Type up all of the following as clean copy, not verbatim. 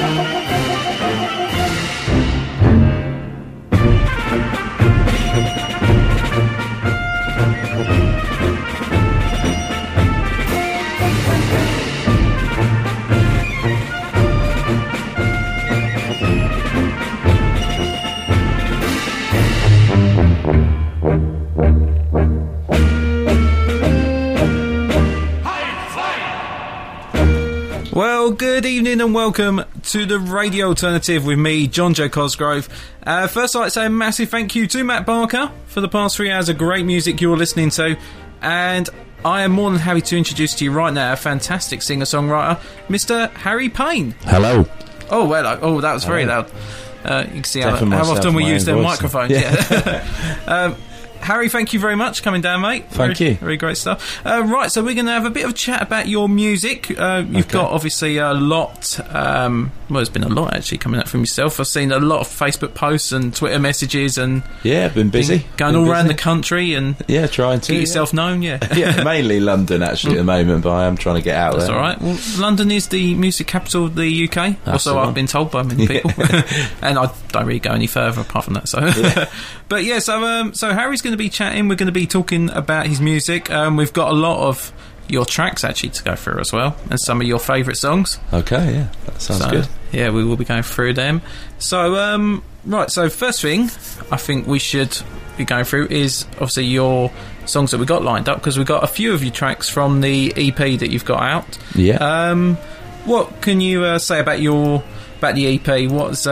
Good evening and welcome to the Radio Alternative with me, John J. Cosgrove. First I'd like to say a massive thank you to Matt Barker for the past 3 hours of great music you're listening to, and I am more than happy to introduce to you right now a fantastic singer-songwriter, Mr. Harry Payne. Hello. Oh, well, oh, that was very loud. You can see how often we use their microphones. Yeah. Harry, thank you very much for coming down, mate. Thank you. Very great stuff. Right, so we're going to have a bit of a chat about your music. You've got, obviously, a lot... well, there's been a lot, actually, coming out from yourself. I've seen a lot of Facebook posts and Twitter messages and... Yeah, been busy. Going all around the country and... Yeah, trying to. Get yourself known, yeah. Yeah, mainly London, actually, at the moment, but I am trying to get out there. That's all right. Well, London is the music capital of the UK. Also, I've been told by many people. And I don't really go any further apart from that, so... Yeah. But, yeah, so Harry's going to be chatting. We're going to be talking about his music. We've got a lot of your tracks actually to go through as well, and some of your favourite songs. Okay, yeah, that sounds good. Yeah, we will be going through them. So, right, so first thing I think we should be going through is obviously your songs that we got lined up, because we've got a few of your tracks from the EP that you've got out. Yeah. What can you say about the EP? What's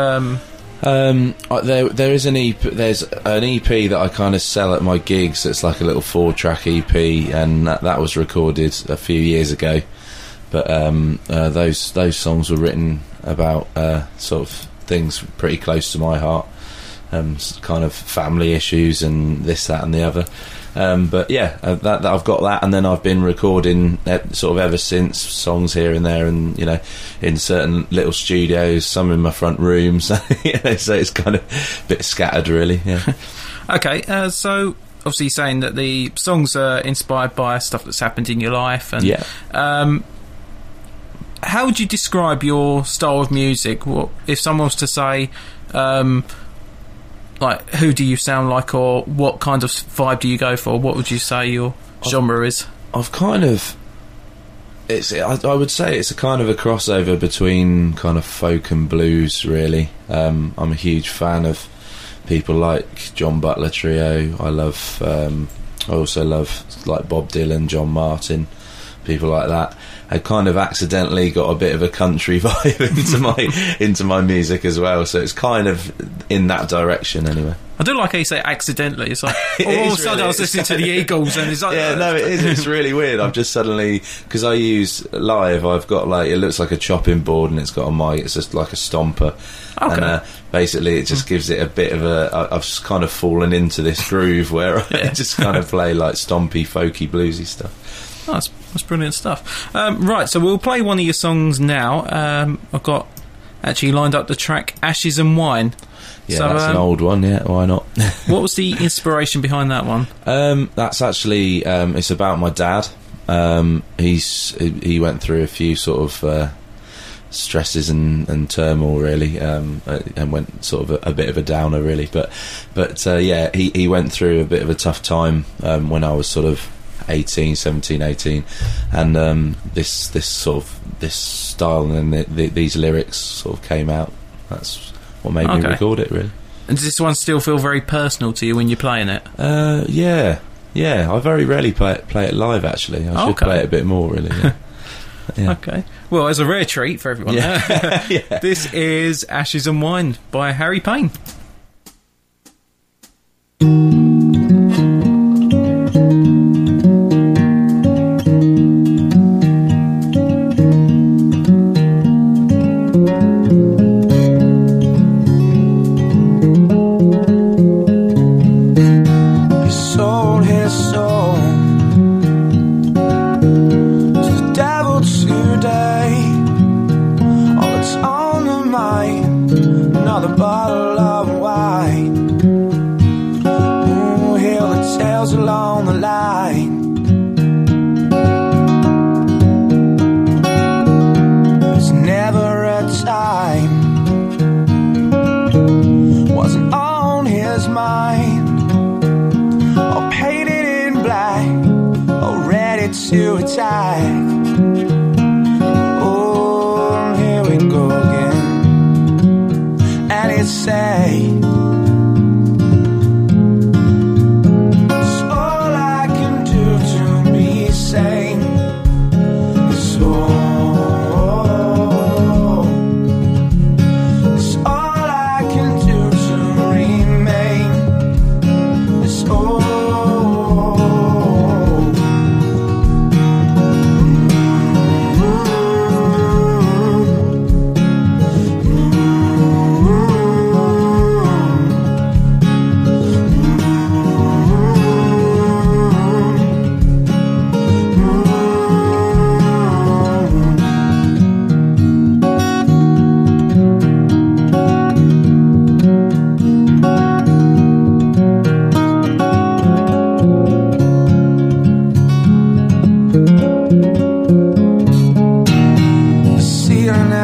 there is an EP. There's an EP that I kind of sell at my gigs. It's like a little 4-track EP, and that was recorded a few years ago. But those songs were written about sort of things pretty close to my heart, kind of family issues and this, that, and the other. But yeah, that I've got that, and then I've been recording sort of ever since, songs here and there, and you know, in certain little studios, some in my front rooms. So it's kind of a bit scattered, really. Yeah. Okay, so obviously you're saying that the songs are inspired by stuff that's happened in your life, and yeah. How would you describe your style of music? What if someone was to say, like, who do you sound like, or what kind of vibe do you go for? What would you say your genre is? I've kind of... I would say it's a kind of a crossover between kind of folk and blues, really. I'm a huge fan of people like John Butler Trio. I also love like Bob Dylan, John Martin, people like that. I kind of accidentally got a bit of a country vibe into my music as well, so it's kind of in that direction anyway. I do like how you say accidentally. It's like all of a sudden I was listening to the Eagles and it's like... Yeah, no, it is. It's really weird. I've just suddenly... Because I use live, I've got like... It looks like a chopping board and it's got a mic. It's just like a stomper. Okay. And basically it just gives it a bit of a... I've just kind of fallen into this groove where I just kind of play like stompy, folky, bluesy stuff. Oh, that's brilliant stuff. Right, so we'll play one of your songs now. I've got actually lined up the track Ashes and Wine. Yeah, so, that's an old one, yeah, why not? What was the inspiration behind that one? That's actually, it's about my dad. He went through a few sort of stresses and turmoil, really, and went sort of a bit of a downer, really. But yeah, he went through a bit of a tough time when I was sort of 17, 18, and this style and then these lyrics sort of came out. That's what made me record it, really. And does this one still feel very personal to you when you're playing it? Yeah, I very rarely play it live, actually. I should play it a bit more, really. Yeah. Yeah. Okay, well, as a rare treat for everyone, yeah. Yeah. This is Ashes and Wine by Harry Payne. Another bottle of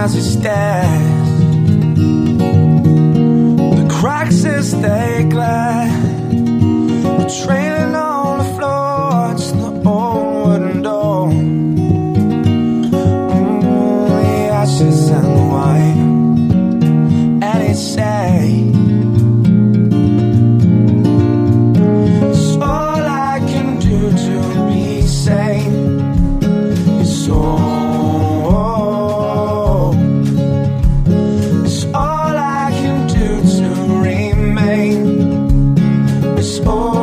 as it stares. The cracks as they glare, we're trailing on the floor, just the old wooden door. The ashes and the wine, and it's sad. It's all I can do to be sane. It's all I can do to remain. It's all.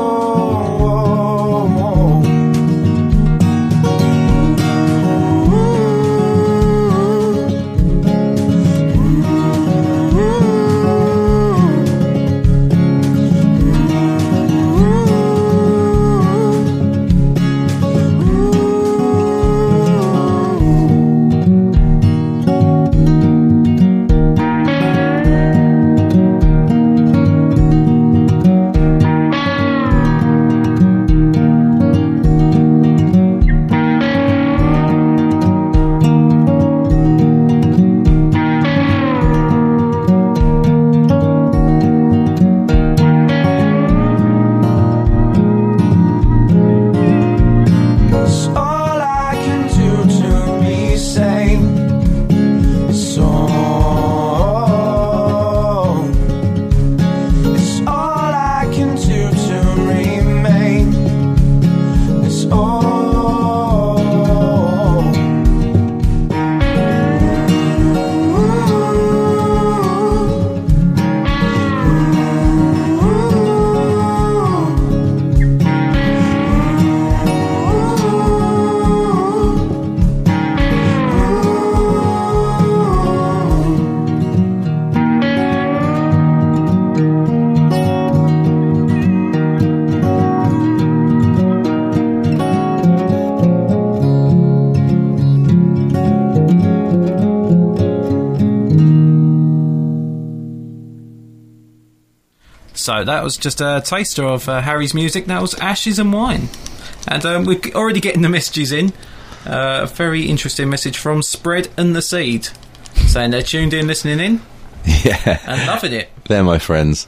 So that was just a taster of Harry's music. That was Ashes and Wine. And we're already getting the messages in. A very interesting message from Spread and the Seed, saying they're tuned in, listening in. Yeah. And loving it. They're my friends.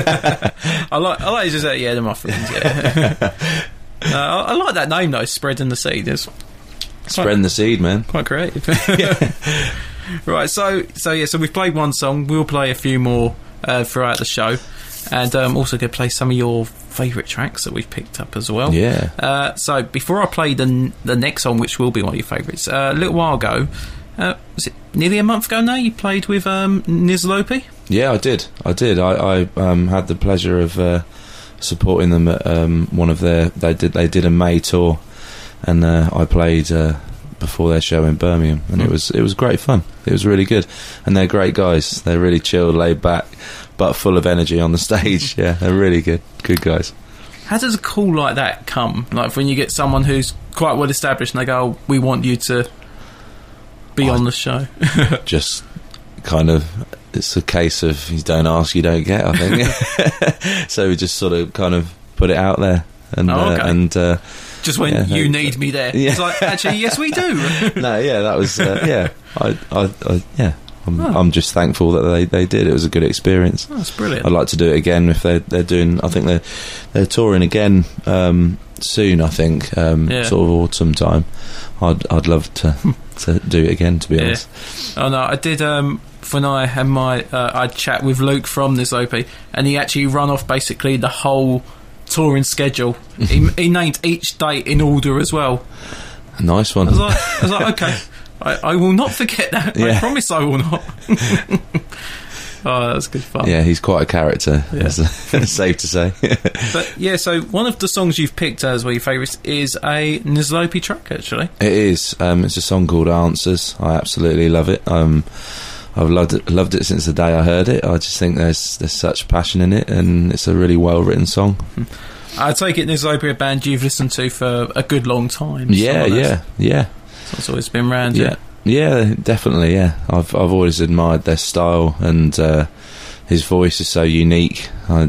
I like just yeah, they're my friends, yeah. I like that name though, Spread and the Seed. It's Spreading the seed, man. Quite creative. Right, so we've played one song. We'll play a few more throughout the show. And also going to play some of your favourite tracks that we've picked up as well. Yeah. So before I play the next song, which will be one of your favourites, a little while ago, was it nearly a month ago now, you played with Nizlopi? Yeah, I did. I had the pleasure of supporting them at one of their... They did a May tour, and I played before their show in Birmingham, and it was great fun. It was really good, and they're great guys. They're really chilled, laid back, but full of energy on the stage. Yeah, they're really good guys. How does a call like that come? Like when you get someone who's quite well established and they go, oh, we want you to be on the show. Just kind of, it's a case of you don't ask, you don't get, I think. So we just sort of kind of put it out there, and just when you need me there. Yeah. It's like, actually, yes, we do. No, yeah, that was I'm just thankful that they did. It was a good experience. Oh, that's brilliant. I'd like to do it again if they're doing. I think they're touring again soon. I think sort of autumn time. I'd love to do it again. To be honest. Oh no, I did. When I had my I'd chat with Luke from Nizlopi, and he actually run off basically the whole touring schedule. He named each date in order as well. A nice one. I was like okay. I will not forget that. Yeah. I promise I will not. Oh, that's good fun. Yeah, he's quite a character. Yeah. That's safe to say. But yeah, so one of the songs you've picked as one of your favourites is a Nizlopi track, actually. It is. It's a song called Answers. I absolutely love it. I've loved it since the day I heard it. I just think there's such passion in it, and it's a really well written song. I take it Nizlopi are a band you've listened to for a good long time. Yeah. So it's always been around. Yeah, definitely. Yeah, I've always admired their style, and his voice is so unique. I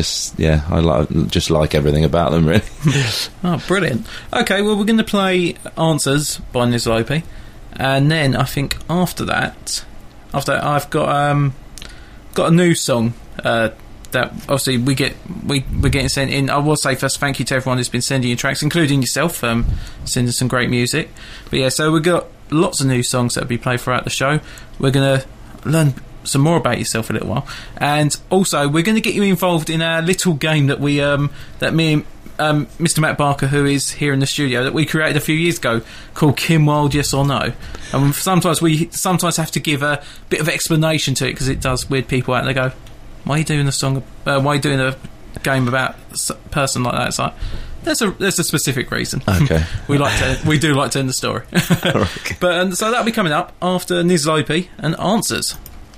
like everything about them, really. Oh, brilliant. Okay, well, we're going to play Answers by Nizlopi, and then I think after that after that, I've got a new song that obviously we're getting sent in. I will say first, thank you to everyone who's been sending in tracks, including yourself, sending some great music. But yeah, so we've got lots of new songs that will be played throughout the show. We're going to learn some more about yourself a little while, and also we're going to get you involved in our little game that me and Mr. Matt Barker, who is here in the studio, that we created a few years ago, called Kim Wilde Yes or No. And sometimes we have to give a bit of explanation to it, because it does weird people out, and they go, why are you doing a song? Why are you doing a game about a person like that? It's like, there's a specific reason. Okay. we do like to end the story. Okay. But so that'll be coming up after Nizlopi and Answers.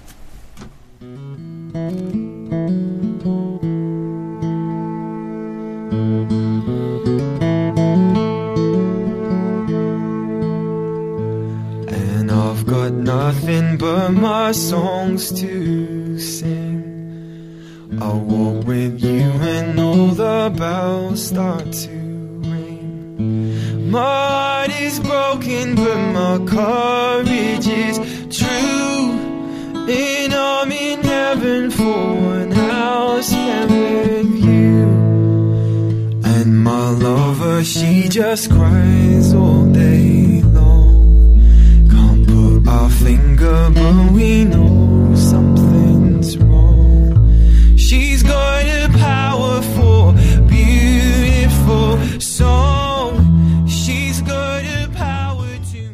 And I've got nothing but my songs to sing. I'll walk with you and all the bells start to ring. My heart is broken but my courage is true. And I'm in heaven for an hour spent with you. And my lover, she just cries all day long. Can't put our finger but we know something's wrong. She's got a powerful, beautiful song. She's got a power to...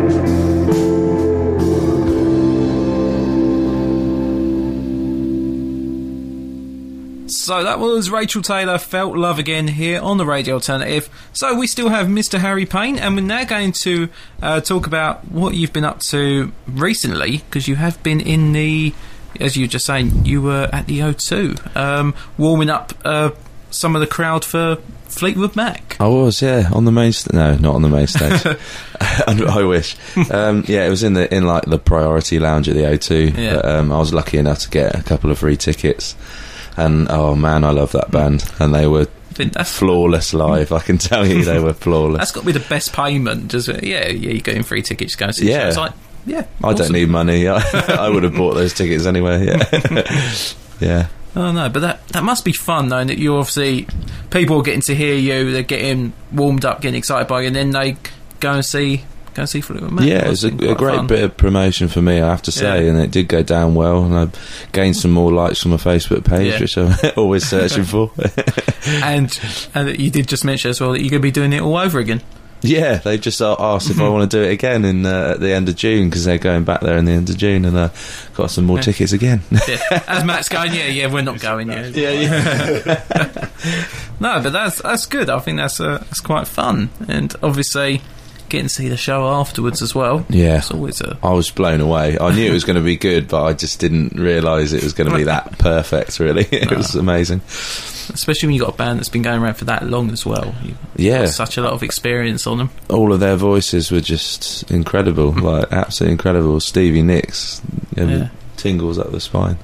So that was Rachel Taylor, Felt Love Again, here on the Radio Alternative. So we still have Mr. Harry Payne, and we're now going to talk about what you've been up to recently, because you have been in the... As you were just saying, you were at the O2, warming up some of the crowd for Fleetwood Mac. I was, yeah, on the main stage. No, not on the main stage. I wish. Yeah, it was in like the priority lounge at the O2. Yeah. But, I was lucky enough to get a couple of free tickets, and oh man, I love that band, and they were flawless live. I can tell you, they were flawless. That's got to be the best payment. Just you're getting free tickets to go and see the show. It's like, yeah, I awesome. don't need money. I would have bought those tickets anyway. Yeah, yeah. Oh no, but that must be fun, knowing that you obviously people are getting to hear you, they're getting warmed up, getting excited by you, and then they go and see Fleetwood Mac. Yeah, it was a great bit of promotion for me, I have to say, and it did go down well, and I gained some more likes on my Facebook page, which I'm always searching for. and you did just mention as well that you're going to be doing it all over again. Yeah, they just asked if I want to do it again at the end of June, because they're going back there in the end of June, and got some more tickets again. Yeah. As Matt's going, we're not going yet. Yeah. No, but that's good. I think that's quite fun, and obviously getting to see the show afterwards as well. Yeah, it's always I was blown away. I knew it was going to be good, but I just didn't realise it was going to be that perfect. Really, it was amazing. Especially when you've got a band that's been going around for that long as well. You've got such a lot of experience on them. All of their voices were just incredible, like absolutely incredible. Stevie Nicks, tingles up the spine.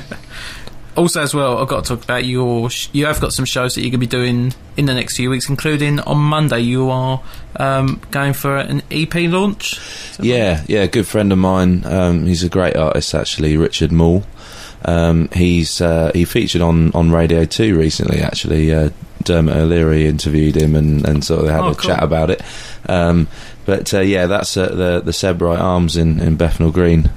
Also, as well, I've got to talk about you have got some shows that you're going to be doing in the next few weeks, including on Monday you are going for an EP launch. Yeah, good friend of mine. He's a great artist, actually, Richard Moore. He featured on Radio 2 recently, actually. Dermot O'Leary interviewed him and sort of had a chat about it. But that's at the Sebright Arms in Bethnal Green.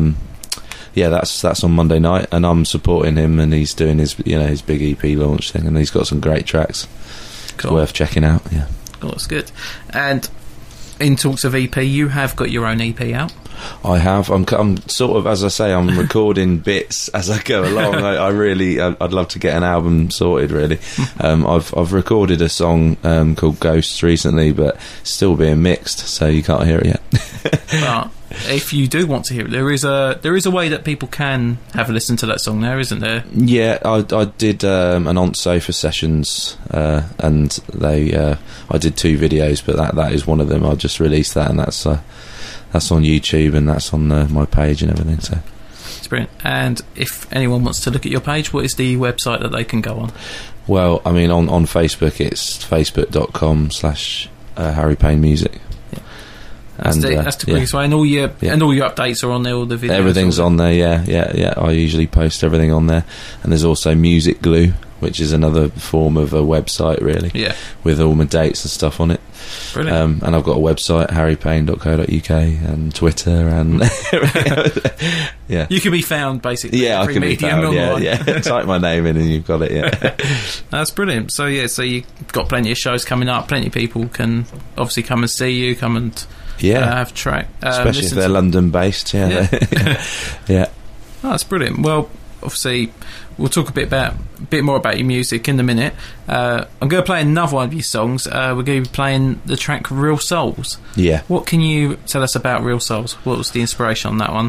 That's on Monday night, and I'm supporting him, and he's doing his big EP launch thing, and he's got some great tracks. Cool. It's worth checking out. Yeah, that's good. And in talks of EP, you have got your own EP out. I have. I'm sort of, as I say, I'm recording bits as I go along. I'd love to get an album sorted. Really, I've recorded a song called Ghosts recently, but still being mixed, so you can't hear it yet. But if you do want to hear it, there is a way that people can have a listen to that song. There, isn't there? Yeah, I did an On Sofa sessions, and I did 2 videos, but that is one of them. I just released that, and that's on YouTube, and that's on my page and everything. So it's brilliant. And if anyone wants to look at your page, what is the website that they can go on? Well, I mean, on Facebook, it's facebook.com/Harry Payne Music. That's the quickest way, and all your updates are on there. All the videos, everything's on there. Yeah. I usually post everything on there, and there's also Music Glue, which is another form of a website, really. Yeah, with all my dates and stuff on it. Brilliant. And I've got a website, harrypayne.co.uk, and Twitter, and yeah. You can be found basically. Yeah, I can be found. Yeah. Type my name in, and you've got it. Yeah, that's brilliant. So you've got plenty of shows coming up. Plenty of people can obviously come and see you. Come and have track, especially if they're London based. Yeah. Yeah. Oh, that's brilliant. Well, obviously, we'll talk a bit more about your music in a minute. I'm going to play another one of your songs. We're going to be playing the track Real Souls. Yeah. What can you tell us about Real Souls? What was the inspiration on that one?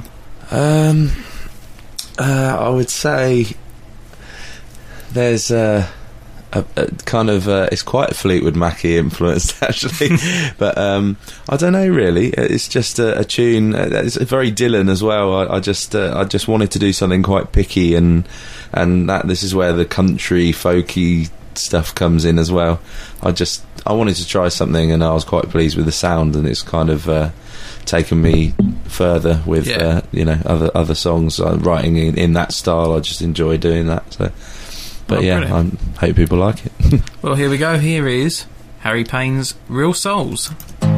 I would say there's a kind of it's quite Fleetwood Mackie influenced actually, but I don't know really. It's just a tune. It's very Dylan as well. I just wanted to do something quite picky, and that this is where the country folky stuff comes in as well. I wanted to try something, and I was quite pleased with the sound, and it's kind of taken me further with other songs. Writing in that style, I just enjoy doing that. So. But I hope people like it. Well, here we go. Here is Harry Payne's Real Souls.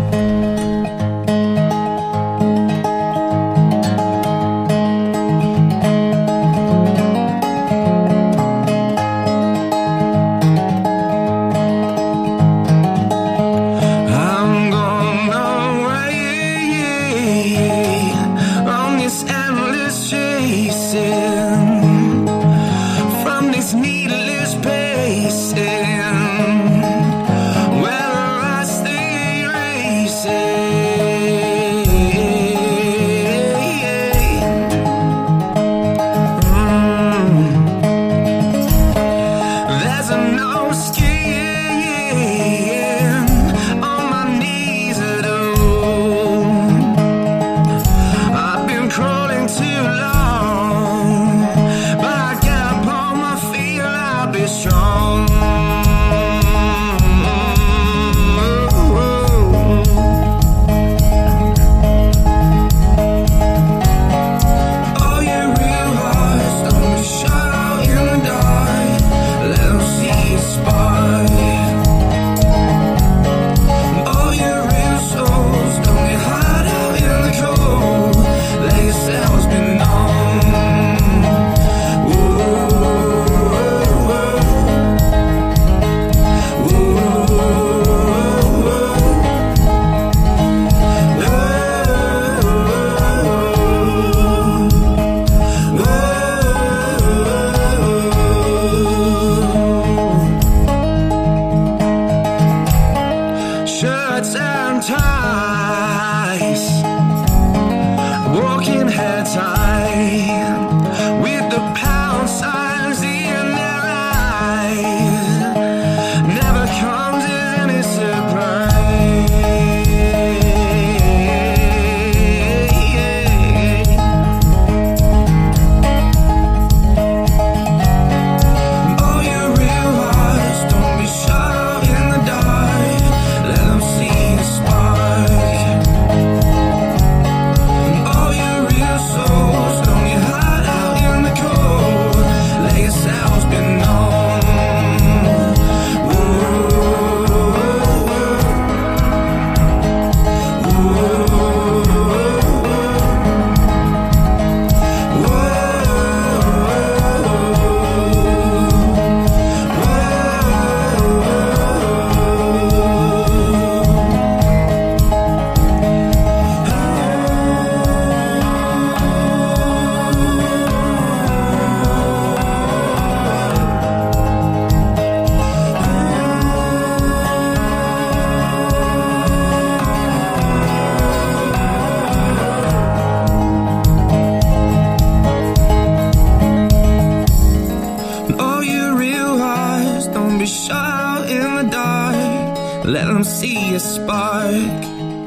let them see a spark.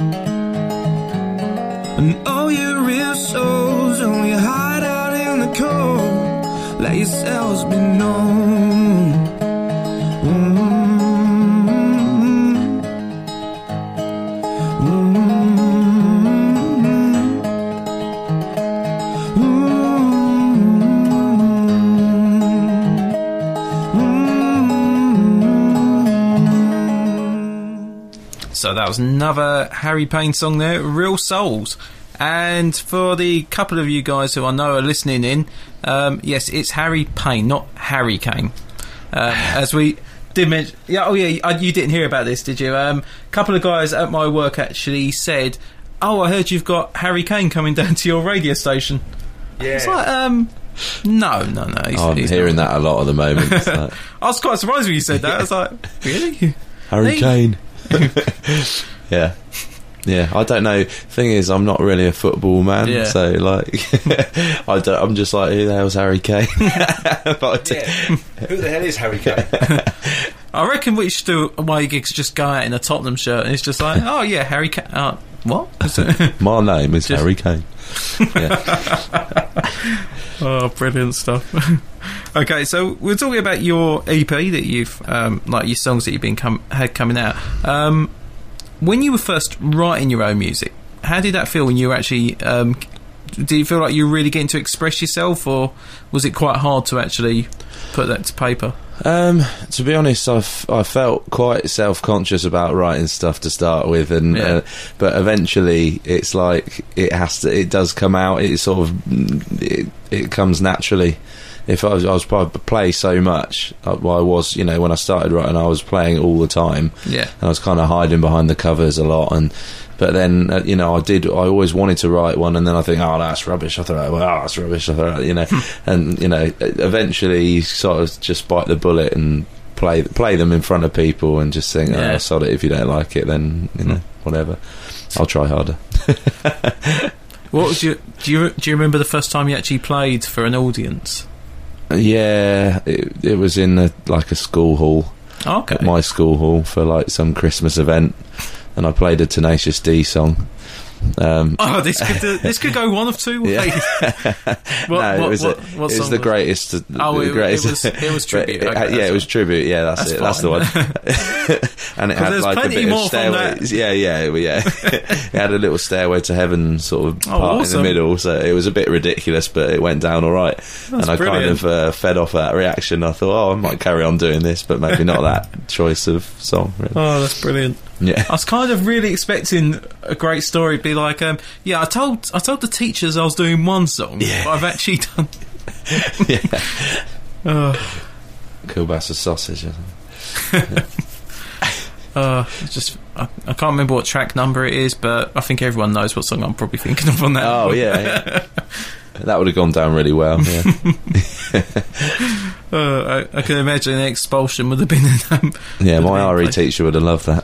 And all your real souls only hide out in the cold. Let yourselves be known. Mm-hmm. Mm-hmm. that was another Harry Payne song there, Real Souls. And for the couple of you guys who I know are listening in, yes, it's Harry Payne, not Harry Kane. As we did mention... you didn't hear about this, did you? A couple of guys at my work actually said, I heard you've got Harry Kane coming down to your radio station. Yeah. It's like, no. I'm hearing that a lot at the moment. Like, I was quite surprised when you said that. I was like, really? Harry Kane. Yeah. I don't know. Thing is, I'm not really a football man, so like, I'm just like, who the hell's Harry Kane? Who the hell is Harry Kane? I reckon we should do away gigs, just go out in a Tottenham shirt, and it's just like, oh yeah, Harry Kane. What? My name is Harry Kane. Oh, brilliant stuff. Okay, so we're talking about your EP that you've like your songs that you've had coming out. When you were first writing your own music, how did that feel when you were actually did you feel like you were really getting to express yourself, or was it quite hard to actually put that to paper? To be honest, I felt quite self-conscious about writing stuff to start with, and but eventually it's like it does come out. It sort of it comes naturally. If I was play so much, I was, when I started writing, I was playing all the time. Yeah, and I was kind of hiding behind the covers a lot, but then, I always wanted to write one, and then I think, oh, that's rubbish. I thought, that's rubbish. I thought, and, eventually you sort of just bite the bullet and play them in front of people and just think, oh, sod it, if you don't like it, then, whatever. I'll try harder. What was do you remember the first time you actually played for an audience? Yeah, it was in a school hall. Okay. At my school hall for like some Christmas event, and I played a Tenacious D song. This could go one of two ways. It was the greatest. It was tribute. It was tribute. Yeah, that's it. Fine. That's the one. And it had like a bit of stairway. Yeah. It had a little Stairway to Heaven sort of part in the middle, so it was a bit ridiculous, but it went down all right. And I kind of fed off that reaction. I thought, I might carry on doing this, but maybe not that choice of song. Really. Oh, that's brilliant. Yeah, I was kind of really expecting a great story. Be like, I told the teachers I was doing one song, but I've actually done. Kielbasa sausage. I can't remember what track number it is, but I think everyone knows what song I'm probably thinking of on that. Oh yeah. That would have gone down really well. Yeah. I can imagine an expulsion would have been. My RE teacher would have loved that.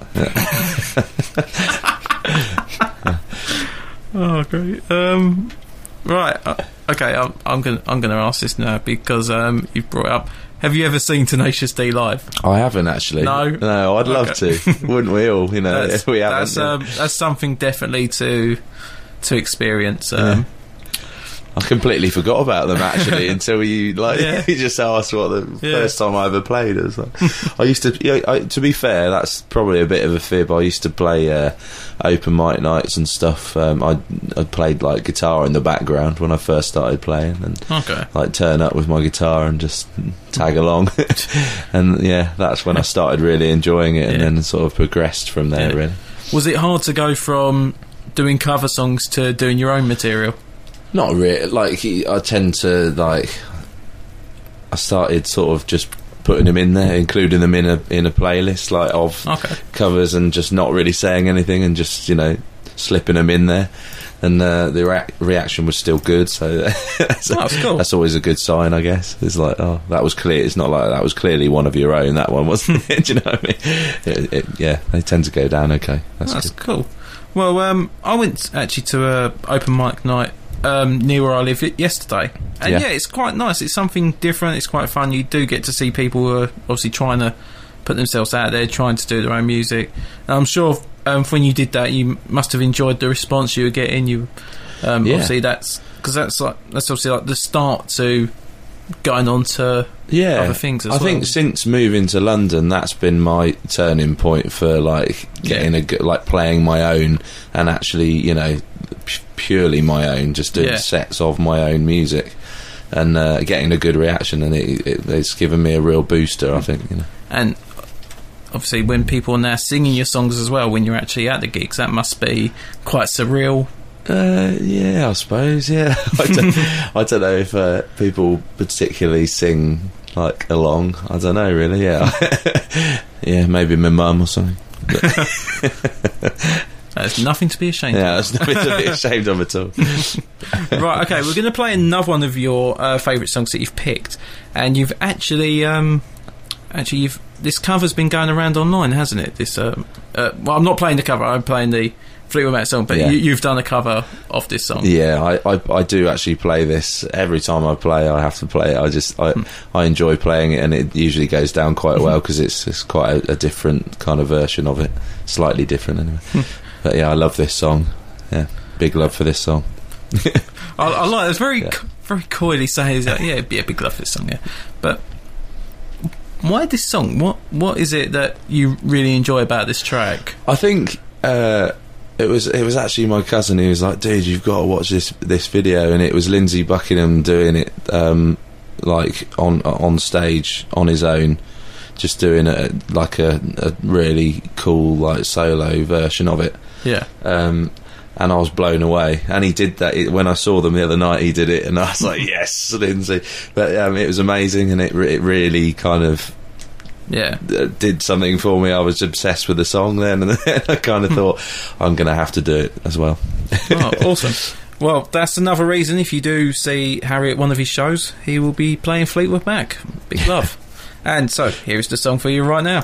Oh, great. Right. Okay. I'm gonna ask this now because you've brought it up. Have you ever seen Tenacious D live? I haven't actually. No, I'd love to. Wouldn't we all? If we haven't. That's something definitely to experience. I completely forgot about them actually until you just asked what the first time I ever played. It was like, I used to. To be fair, that's probably a bit of a fib. I used to play open mic nights and stuff. I played like guitar in the background when I first started playing, and like turn up with my guitar and just tag along. And that's when I started really enjoying it, and then sort of progressed from there. Really. Was it hard to go from doing cover songs to doing your own material? Not really. Like, I tend to I started sort of just putting them in there, including them in a playlist of covers, and just not really saying anything, and just slipping them in there. And the reaction was still good, so that's cool. That's always a good sign, I guess. It's like, oh, that was clear. It's not like that was clearly one of your own. That one wasn't. Do you know what I mean? They tend to go down okay. That's cool. Well, I went actually to a open mic night near where I live yesterday, and it's quite nice. It's something different. It's quite fun. You do get to see people who are obviously trying to put themselves out there, trying to do their own music. And I'm sure when you did that, you must have enjoyed the response you were getting. You obviously that's obviously like the start to going on to other things as well. I think since moving to London, that's been my turning point for like getting playing my own, and actually purely my own, just doing sets of my own music, and getting a good reaction, and it's given me a real booster, I think. And obviously when people are now singing your songs as well when you're actually at the gigs, that must be quite surreal. Yeah, I suppose. Yeah, I don't know if people particularly sing like along. I don't know really. Yeah, yeah, maybe my mum or something. There's nothing to be ashamed of. Yeah, there's nothing to be ashamed of at all. Right, okay, we're going to play another one of your favourite songs that you've picked, and you've actually this cover's been going around online, hasn't it? This well, I'm not playing the cover, I'm playing the Fleetwood Mac song, but you've done a cover of this song. Yeah, I do actually play this every time I play. I have to play it. I enjoy playing it, and it usually goes down quite well because it's quite a different kind of version of it, slightly different anyway. But yeah, I love this song. Yeah, big love for this song. I like it's very coyly saying, yeah, big love for this song. Yeah, but why this song? What is it that you really enjoy about this track? I think it was actually my cousin who was like, dude, you've got to watch this video, and it was Lindsey Buckingham doing it like on stage on his own, just doing a really cool like solo version of it. Yeah. And I was blown away, and he did that when I saw them the other night. He did it, and I was like, yes, Lindsey. But it was amazing, and it really kind of did something for me. I was obsessed with the song then, and then I kind of thought I'm going to have to do it as well. Oh, awesome. Well, that's another reason if you do see Harry at one of his shows, he will be playing Fleetwood Mac. Big love. And so here's the song for you right now.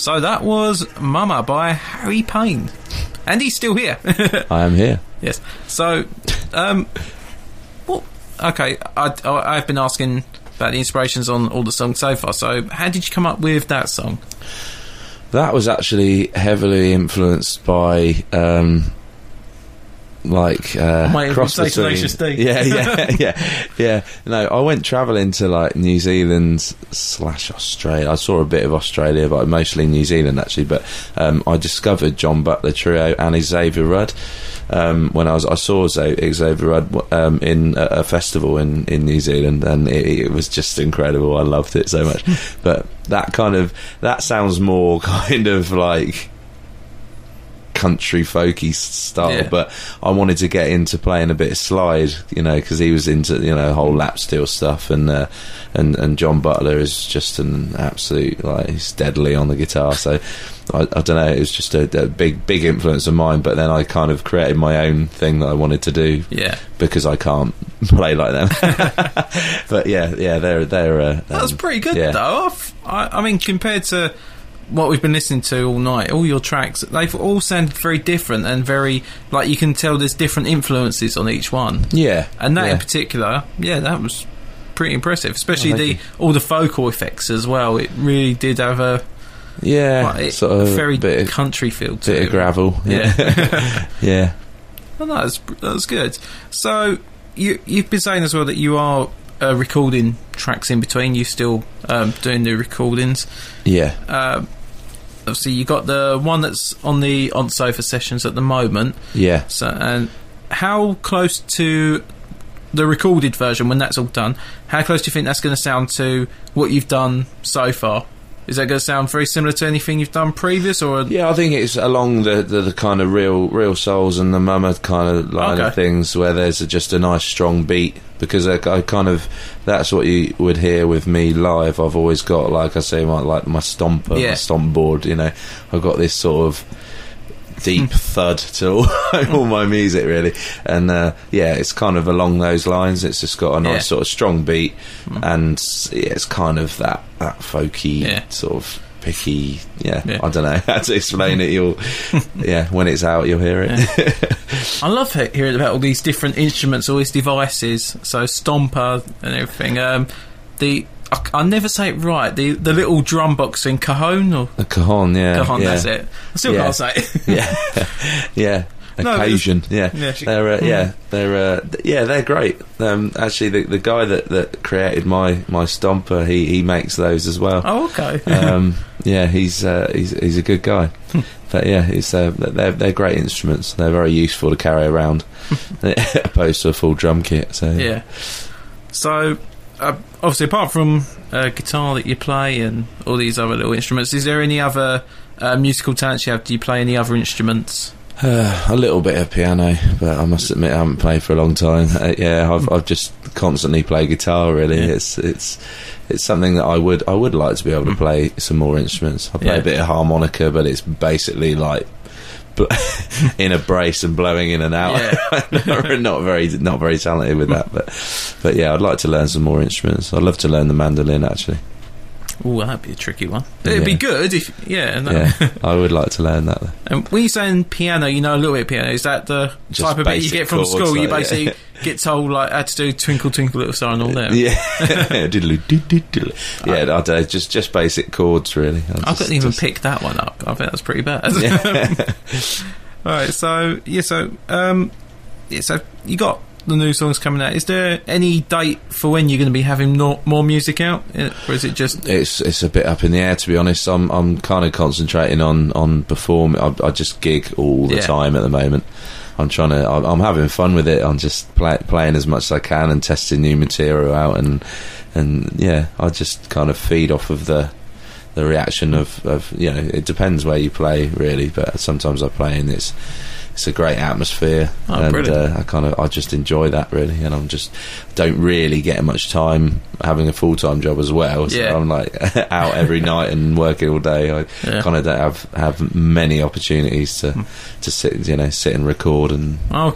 So that was Mama by Harry Payne. And he's still here. I am here. Yes. So, okay, I've been asking about the inspirations on all the songs so far. So, how did you come up with that song? That was actually heavily influenced by cross between. Yeah. No, I went travelling to like New Zealand / Australia. I saw a bit of Australia, but mostly New Zealand actually. But I discovered John Butler Trio and Xavier Rudd when I saw Xavier Rudd in a festival in New Zealand, and it was just incredible. I loved it so much. But that sounds more kind of like country folky style, but I wanted to get into playing a bit of slide, because he was into whole lap steel stuff, and John Butler is just an absolute, like, he's deadly on the guitar. So I don't know, it was just a big influence of mine. But then I kind of created my own thing that I wanted to do, because I can't play like them. But they're that's pretty good though. I mean, compared to what we've been listening to all night, all your tracks, they've all sounded very different and very, like, you can tell there's different influences on each one. Yeah. And that in particular, that was pretty impressive, especially all the vocal effects as well. It really did have a sort of a very bit country feel to it. Bit of gravel. Yeah. Well, that's good. So you've been saying as well that you are recording tracks in between. You're still doing the recordings. Yeah. Obviously, you got the one that's on the On Sofa sessions at the moment. Yeah. So, and how close to the recorded version, when that's all done, how close do you think that's going to sound to what you've done so far? Is that going to sound very similar to anything you've done previous, or? Yeah, I think it's along the kind of real souls and the Mama kind of line of things, where there's just a nice strong beat, because I kind of, that's what you would hear with me live. I've always got, like I say, my stomper, my stomp board. I've got this sort of deep thud to all my music, really, and it's kind of along those lines. It's just got a nice sort of strong beat, and it's kind of that folky sort of picky. I don't know how to explain it. You'll when it's out, you'll hear it. I love hearing about all these different instruments, all these devices. So stomper and everything. I never say it right. The little drum box in cajon, or the cajon, cajon. That's it. I still can't say it. Occasion, they're great. Actually, the guy that created my stomper, he makes those as well. Oh, okay. He's a good guy. But they're great instruments. They're very useful to carry around, opposed to a full drum kit. So So. Obviously, apart from guitar that you play and all these other little instruments, is there any other musical talents you have? Do you play any other instruments? A little bit of piano, but I must admit I haven't played for a long time. I've just constantly played guitar. Really, it's something that I would like to be able to play some more instruments. I play a bit of harmonica, but it's basically like in a brace and blowing in and out. not very talented with that, but I'd like to learn some more instruments. I'd love to learn the mandolin, actually. Oh, that'd be a tricky one. It'd be good if I would like to learn that. And when you're saying piano, a little bit of piano, is that the just type of bit you get from school? You basically get told like how to do Twinkle Twinkle Little Star and all that. I don't know, just basic chords, really. I couldn't even pick that one up. I think that's pretty bad. Alright, so you got the new songs coming out. Is there any date for when you're going to be having more music out, or is it just? It's a bit up in the air, to be honest. I'm kind of concentrating on performing. I just gig all the time at the moment. I'm having fun with it. I'm just playing as much as I can and testing new material out, and I just kind of feed off of the reaction of it depends where you play, really, but sometimes I play and it's a great atmosphere, and I just enjoy that, really, and I'm just don't really get much time having a full-time job as well, so I'm like out every night and working all day. I kind of don't have many opportunities to sit and record and no,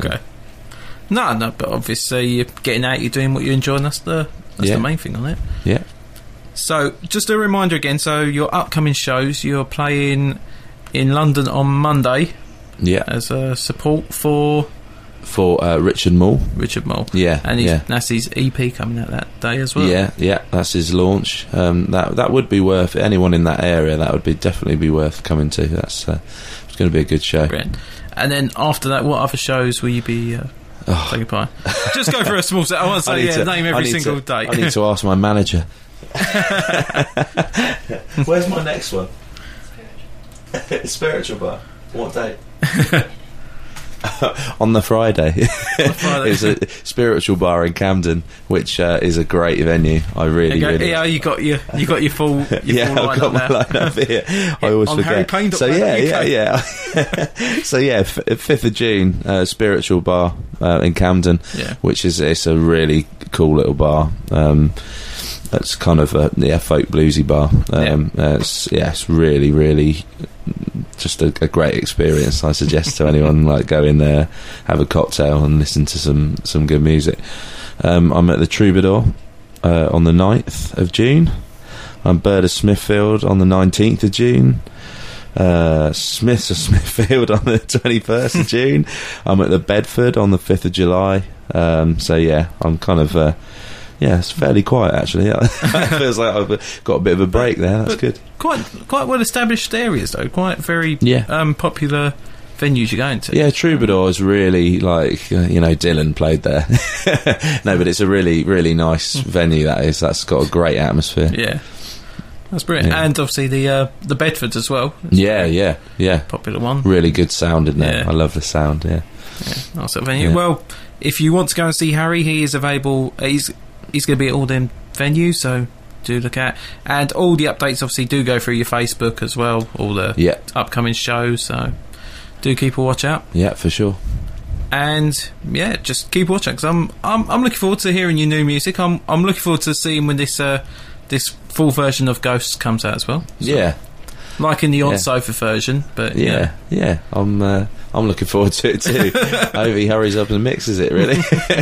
but obviously you're getting out, you're doing what you enjoy, and that's the main thing on it. So, just a reminder again, so your upcoming shows, you're playing in London on Monday Yeah, as a support for Richard Moore. Richard Moore. Yeah, And yeah. that's his EP coming out that day as well. Yeah, that's his launch. That would be worth anyone in that area. That would definitely be worth coming to. It's going to be a good show. Brilliant. And then after that, what other shows will you be taking part in? Just go for a small set. I want to say, name every single date. I need to ask my manager. Where's my next one? Spiritual Bar. What date? On the Friday. It's a Spiritual Bar in Camden, which is a great venue. I really. Yeah, you got your full. Yeah, full I've got my lineup here. I always forget. So yeah. So yeah, 5th of June, Spiritual Bar in Camden, which it's a really cool little bar. It's kind of a folk bluesy bar. It's really, really just a great experience. I suggest to anyone, like, go in there, have a cocktail and listen to some good music. I'm at the Troubadour on the 9th of June. I'm Bird of Smithfield on the 19th of June. Smiths of Smithfield on the 21st of June. I'm at the Bedford on the 5th of July. So yeah, I'm kind of it's fairly quiet actually. It feels like I've got a bit of a break there. That's good. Quite well established areas though. Quite very popular venues you're going to. Yeah, Troubadour is really like Dylan played there. No, but it's a really, really nice venue. That's got a great atmosphere. Yeah, that's brilliant. Yeah. And obviously the Bedfords as well. Yeah, popular one. Really good sound in there. I love the sound. Yeah, nice little venue. Well, if you want to go and see Harry, he is available. He's going to be at all them venues, so do look at. And all the updates obviously do go through your Facebook as well, all the upcoming shows, so do keep a watch out. Yeah, for sure. And just keep watching, because I'm looking forward to hearing your new music. I'm looking forward to seeing when this full version of Ghosts comes out as well. So, like in the On Sofa version, but I'm looking forward to it too. I hope he hurries up and mixes it, really.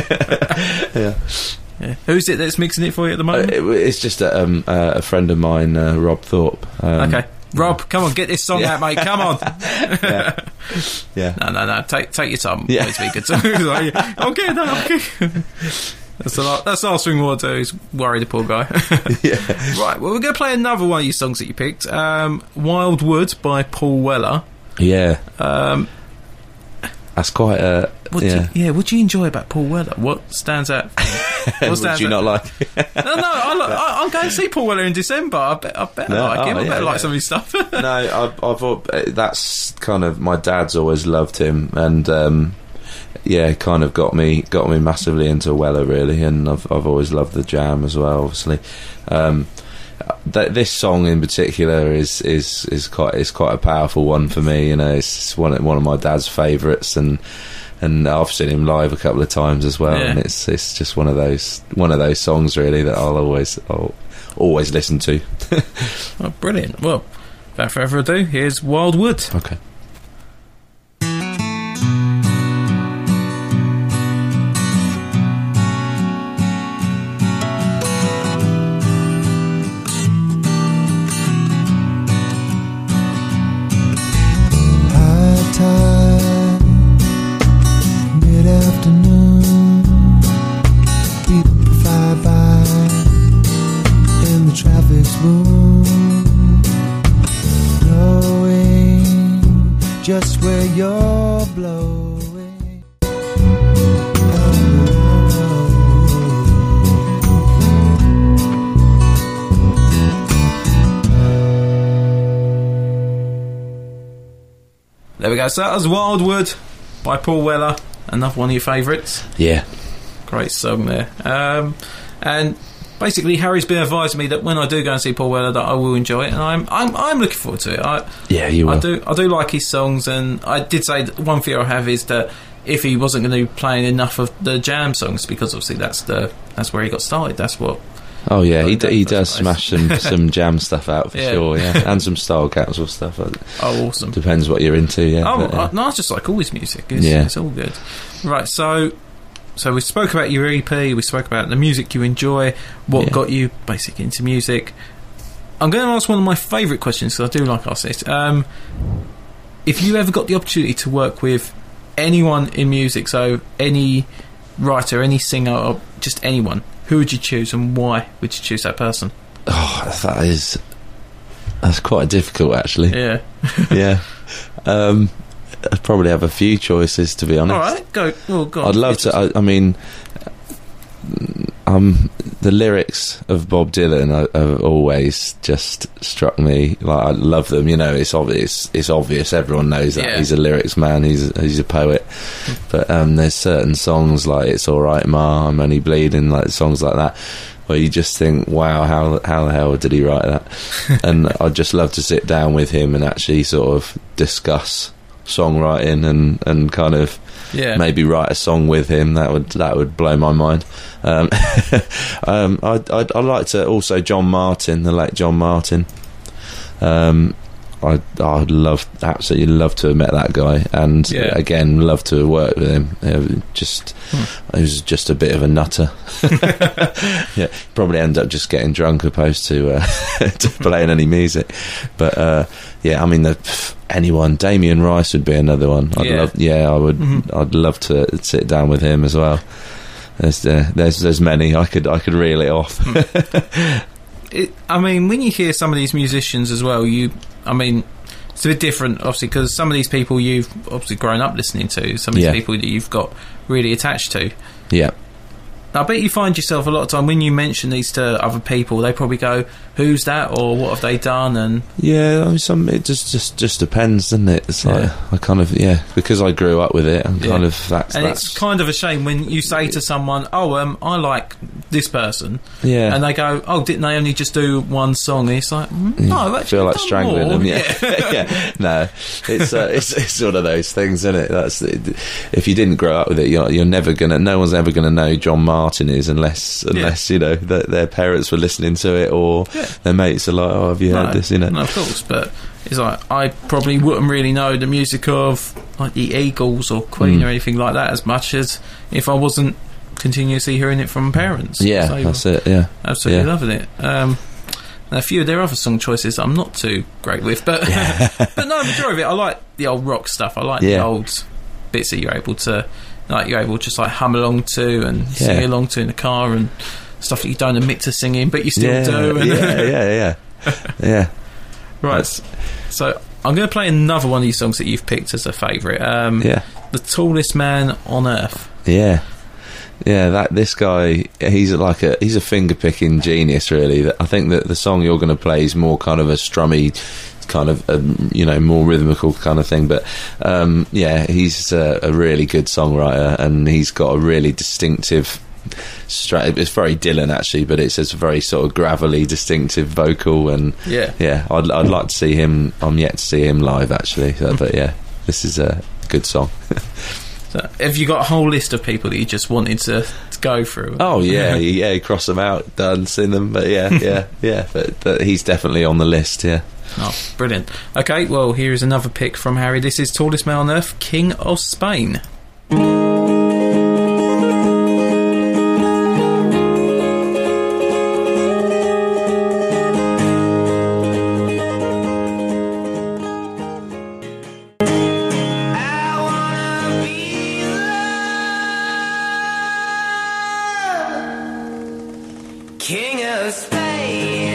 Yeah. Who's it that's mixing it for you at the moment? It's just a friend of mine, Rob Thorpe. Okay, Rob, come on, get this song out, mate. Come on. No. Take your time. Yeah, it's be good. Okay. That's the last thing we'll do is worry the poor guy. Right. Well, we're going to play another one of your songs that you picked. Wild Wood by Paul Weller. Yeah. That's quite a... What do you enjoy about Paul Weller? What stands out? What do you not like? I'm going to see Paul Weller in December. I better like him. I better like some of his stuff. No, I've that's kind of... My dad's always loved him, and kind of got me massively into Weller, really, and I've always loved the Jam as well, obviously. This song in particular is quite a powerful one for me. It's one of my dad's favourites, and I've seen him live a couple of times as well. And it's just one of those songs really that I'll always listen to. Oh, brilliant! Well, without further ado, here's Wild Wood. Okay. Just where you're blowing. There we go. So that was Wild Wood by Paul Weller. Another one of your favourites. Yeah. Great song there. And basically, Harry's been advising me that when I do go and see Paul Weller, that I will enjoy it, and I'm looking forward to it. You will. I do like his songs, and I did say that one fear I have is that if he wasn't going to be playing enough of the Jam songs, because obviously that's where he got started. That's what. Oh yeah, he does smash some Jam stuff out for sure. Yeah, and some Style Council stuff. Oh, awesome! Depends what you're into. Yeah. No, I just like all his music. It's all good. Right, so So we spoke about your EP, we spoke about the music you enjoy, what got you basically into music. I'm going to ask one of my favourite questions, because I do like asking this. If you ever got the opportunity to work with anyone in music, so any writer, any singer, or just anyone, who would you choose, and why would you choose that person? Oh, that's quite difficult, actually. Yeah. Yeah. I'd probably have a few choices, to be honest. All right, go. Well, go on. I'd love to. I mean, the lyrics of Bob Dylan have always just struck me. Like, I love them. You know, it's obvious. It's obvious. Everyone knows that he's a lyrics man. He's a poet. But there's certain songs like "It's All Right, Ma," "I'm Only Bleeding," like songs like that, where you just think, wow, how the hell did he write that? And I'd just love to sit down with him and actually sort of discuss songwriting and kind of maybe write a song with him. That would blow my mind. I'd like to also John Martin, the late John Martin. I'd absolutely love to have met that guy, and again, love to have worked with him. He was just a bit of a nutter. Probably end up just getting drunk opposed to playing any music. But I mean, anyone. Damien Rice would be another one. I'd love to sit down with him as well. There's many. I could reel it off. I mean, when you hear some of these musicians as well, it's a bit different, obviously, because some of these people you've obviously grown up listening to, some of these people that you've got really attached to. Yeah. I bet you find yourself a lot of time when you mention these to other people, they probably go, "Who's that?" or "What have they done?" And it just depends, doesn't it? It's like I kind of because I grew up with it. I'm kind of that's it's kind of a shame when you say to someone, "Oh, I like this person," and they go, "Oh, didn't they only just do one song?" And it's like, no, I feel like strangling them. No, it's one of those things, isn't it? That's if you didn't grow up with it, you're never gonna. No one's ever gonna know John Martin is unless you know that their parents were listening to it, or their mates are like, "Oh, have you heard this?" You know, no, of course. But it's like I probably wouldn't really know the music of like the Eagles or Queen or anything like that as much as if I wasn't continuously hearing it from parents. Yeah, so, that's it. Yeah, absolutely loving it. A few of their other song choices I'm not too great with, but but no, the majority of it I like the old rock stuff. I like the old bits that you're able to just like hum along to and sing along to in the car, and stuff that you don't admit to singing but you still do. And right, so I'm going to play another one of these songs that you've picked as a favourite. The Tallest Man on Earth. This guy, he's a finger picking genius, really. I think that the song you're going to play is more kind of a strummy kind of more rhythmical kind of thing, but he's a really good songwriter, and he's got a really distinctive it's very Dylan actually, but it's a very sort of gravelly, distinctive vocal, and I'd like to see him. I'm yet to see him live actually, but this is a good song. So have you got a whole list of people that you just wanted to go through? Oh cross them out, done, seen them, but but he's definitely on the list. Oh, brilliant. Okay, well, here is another pick from Harry. This is Tallest Man on Earth, King of Spain. King of Spain.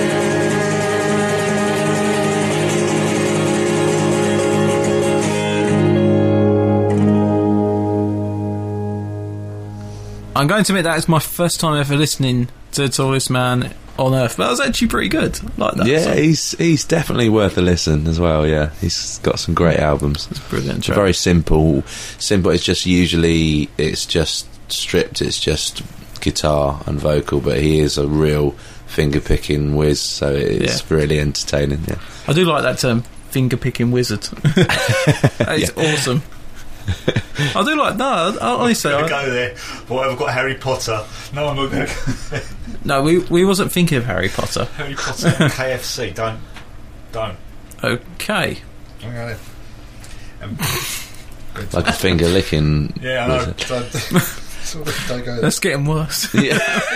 I'm going to admit that is my first time ever listening to The Tallest Man on Earth, but that was actually pretty good. I like that. Yeah, he's definitely worth a listen as well. Yeah, he's got some great albums. It's brilliant. Very simple. It's just usually it's just stripped. It's just guitar and vocal, but he is a real finger picking whiz, so it's really entertaining. Yeah, I do like that term, finger picking wizard. It's awesome. I do like honestly I go there. But I've got Harry Potter. No, I'm not going to. No, we wasn't thinking of Harry Potter. Harry Potter, KFC. Don't. Okay. Like a finger licking. Yeah, I know. Don't go there. That's getting worse. Yeah.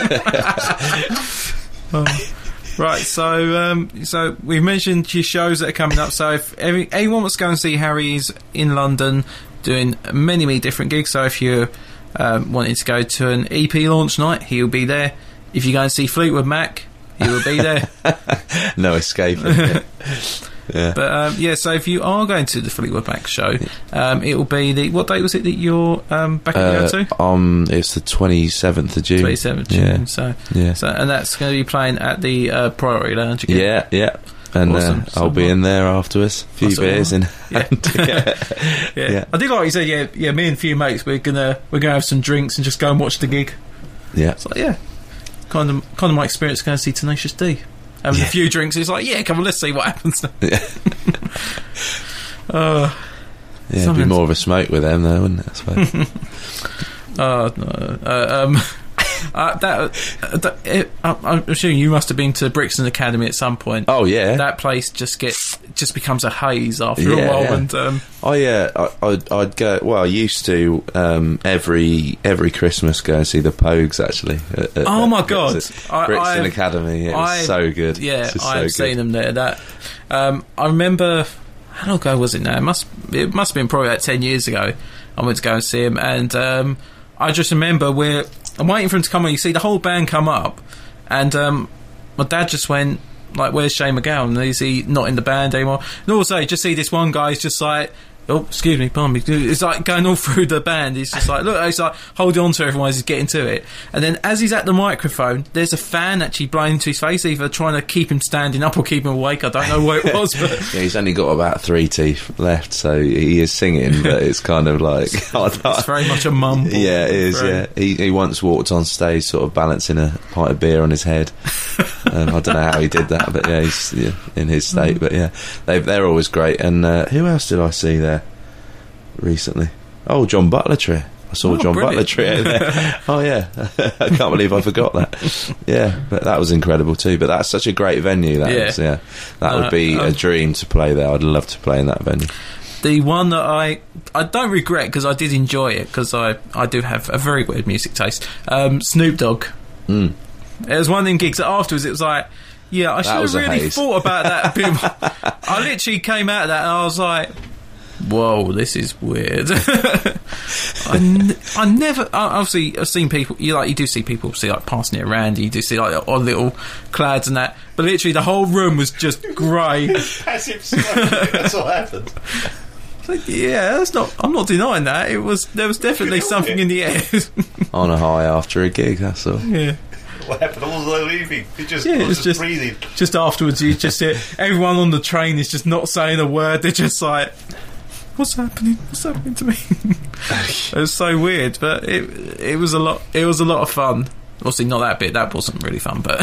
Right, so we've mentioned your shows that are coming up. So if anyone wants to go and see Harry, he's in London doing many different gigs. So if you're wanting to go to an EP launch night, he'll be there. If you go and see Fleetwood Mac, he will be there. No escaping. Yeah. But so if you are going to the Fleetwood Mac show, it will be what date was it that you're back at the O2? It's the 27th of June. 27th of June. So and that's going to be playing at the Priory Lounge again. Yeah. And Awesome. I'll be in there afterwards. A few beers in hand. Yeah. I did like you said. Yeah. Me and a few mates, we're gonna have some drinks and just go and watch the gig. Yeah. It's like kind of my experience going to see Tenacious D. Having a few drinks, it's like, come on, let's see what happens. It'd be more of a smoke with them, though, wouldn't it? I suppose. I'm assuming you must have been to Brixton Academy at some point. Oh yeah, that place just becomes a haze after a while. Yeah. And I'd go. Well, I used to every Christmas go and see the Pogues actually. Oh my god, Brixton Academy, it was so good. Yeah, I've seen them there. I remember. How long ago was it now? It must have been probably about 10 years ago. I went to go and see him, and I just remember I'm waiting for him to come on. You see the whole band come up, and my dad just went like, "Where's Shane MacGowan? Is he not in the band anymore?" And also, you just see this one guy. He's just like, "Oh, excuse me, pardon me." It's like going all through the band. He's just like, look, he's like holding on to everyone as he's getting to it. And then as he's at the microphone, there's a fan actually blowing into his face, either trying to keep him standing up or keep him awake. I don't know what it was, but he's only got about 3 teeth left, so he is singing, but it's kind of like it's very much a mumble. Yeah, it is. Yeah, he once walked on stage, sort of balancing a pint of beer on his head. I don't know how he did that, but he's in his state. But they're always great. And who else did I see there recently? Oh, John Butler-Tree. I saw John Butler-Tree there. Oh yeah, I can't believe I forgot that. Yeah, but that was incredible too. But that's such a great venue. That would be a dream to play there. I'd love to play in that venue. The one that I don't regret, because I did enjoy it, because I do have a very weird music taste. Snoop Dogg. It was one of them gigs that afterwards it was like, I should have really thought about that a bit more. I literally came out of that and I was like, whoa, this is weird. I never, obviously I've seen people, you do see people passing it around, you do see like odd little clads and that, but literally the whole room was just grey. That's what happened. I'm not denying that. There was definitely something in the air. On a high after a gig, that's all. Yeah. What happened all the evening? It was just breathing. Just afterwards, you just hear everyone on the train is just not saying a word. They're just like, "What's happening? What's happening to me?" It was so weird, but it was a lot. It was a lot of fun. Obviously, not that bit. That wasn't really fun, but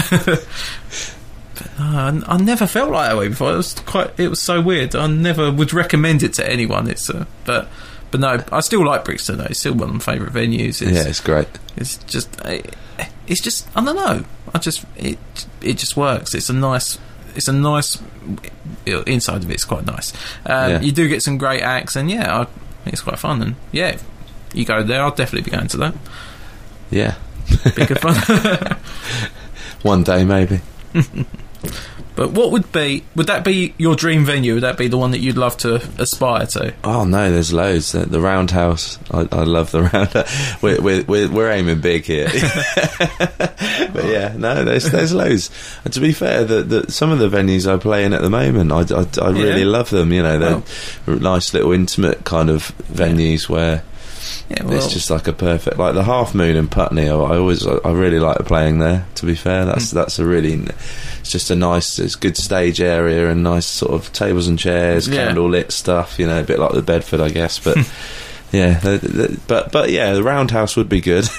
I never felt like that way before. It was so weird. I never would recommend it to anyone. But no, I still like Brixton though. It's still one of my favourite venues. It's great. It's just I don't know. It just works. It's a nice inside of it's quite nice. You do get some great acts, and it's quite fun. And you go there, I'll definitely be going to that. Yeah, be good fun. One day maybe. But would that be your dream venue? Would that be the one that you'd love to aspire to? Oh no, there's loads. The Roundhouse, I love the Roundhouse. We're aiming big here. But there's loads. And to be fair, some of the venues I play in at the moment, I really love them. They're nice little intimate kind of venues where it's just like a perfect, like the Half Moon in Putney. I really like playing there. To be fair, that's a really, it's just a nice, it's good stage area and nice sort of tables and chairs, candle lit stuff. A bit like the Bedford, I guess. But the Roundhouse would be good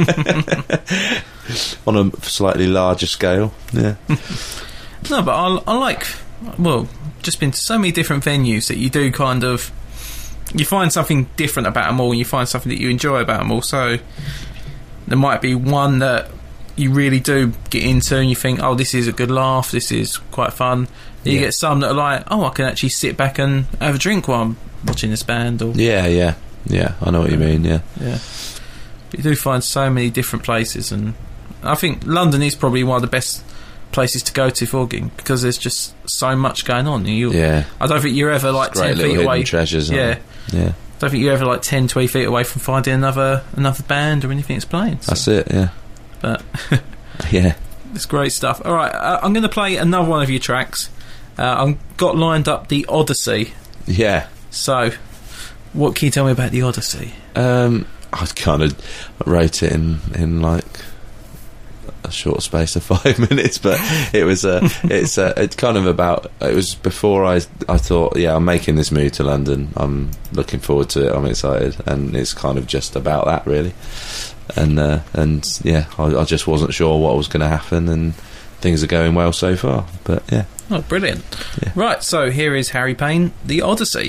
on a slightly larger scale. Yeah. No, but I like. Well, just been to so many different venues that you do kind of. You find something different about them all, and you find something that you enjoy about them all. So there might be one that you really do get into and you think, oh, this is a good laugh, this is quite fun. Then you get some that are like, oh, I can actually sit back and have a drink while I'm watching this band. Or I know what you mean. Yeah. But you do find so many different places, and I think London is probably one of the best places to go to for gigging because there's just so much going on. I don't think you're ever like 10 feet away. Treasures. Yeah. Yeah. I don't think you're ever like 10, 20 feet away from finding another band or anything that's playing. So. That's it, yeah. But yeah, it's great stuff. All right, I'm going to play another one of your tracks. I've got lined up the Odyssey. Yeah. So, what can you tell me about the Odyssey? I kind of wrote it in like a short space of 5 minutes, but it's kind of about, it was before I thought, yeah, I'm making this move to London, I'm looking forward to it, I'm excited, and it's kind of just about that really, and yeah, I just wasn't sure what was going to happen, and things are going well so far, but yeah. Oh, brilliant. Yeah. Right, so here is Harry Payne, The Odyssey.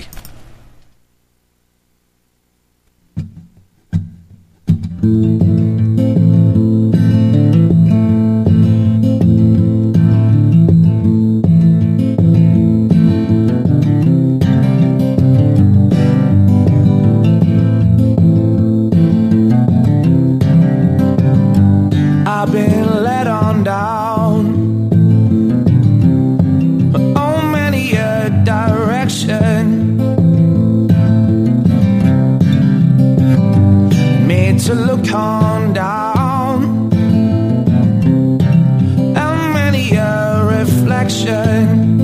I've been led on down oh many a direction, made to look on down, and many a reflection.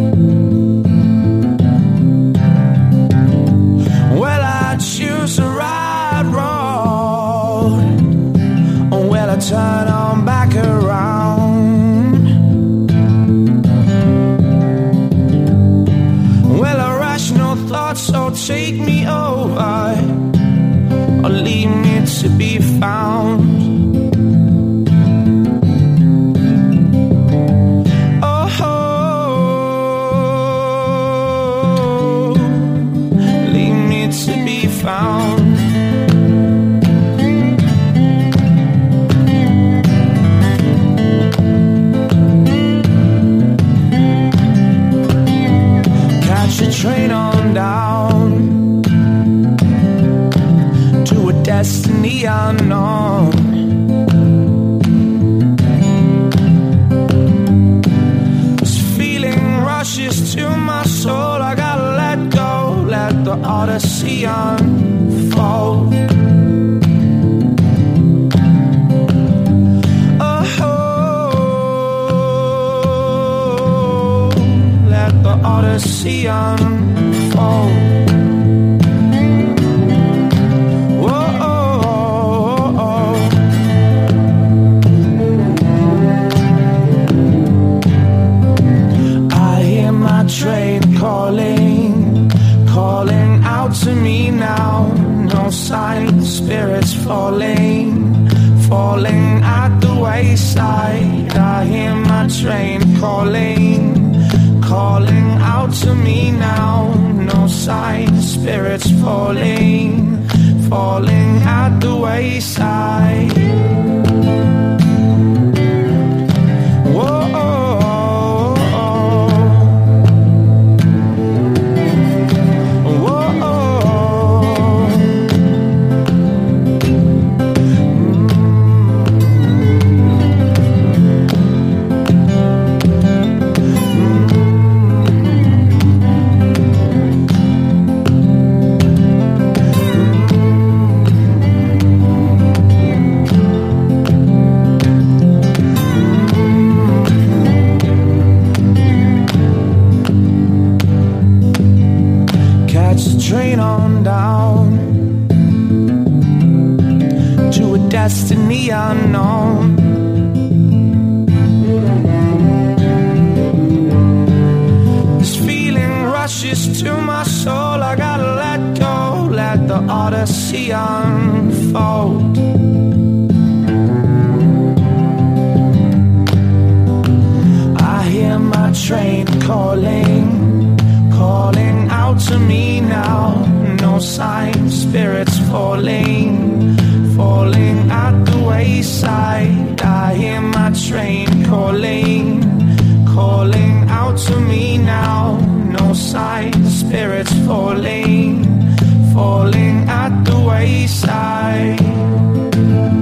Well, I choose the right road, or will I turn on back around? Well, irrational thoughts so take me over, or leave me to be found. Oh, leave me to be found. Train on down to a destiny unknown. This feeling rushes to my soul. I gotta let go, let the Odyssey unfold. Oh, let the Odyssey unfold. Train calling out to me now. No sign, spirits falling at the wayside. I hear my train calling out to me now. No sign, spirits falling at the wayside. Whoa. Train on down to a destiny unknown. This feeling rushes to my soul. I gotta let go, let the Odyssey unfold. I hear my train calling out to me now. No sign, spirits falling at the wayside. I hear my train calling out to me now. No sign, spirits falling at the wayside.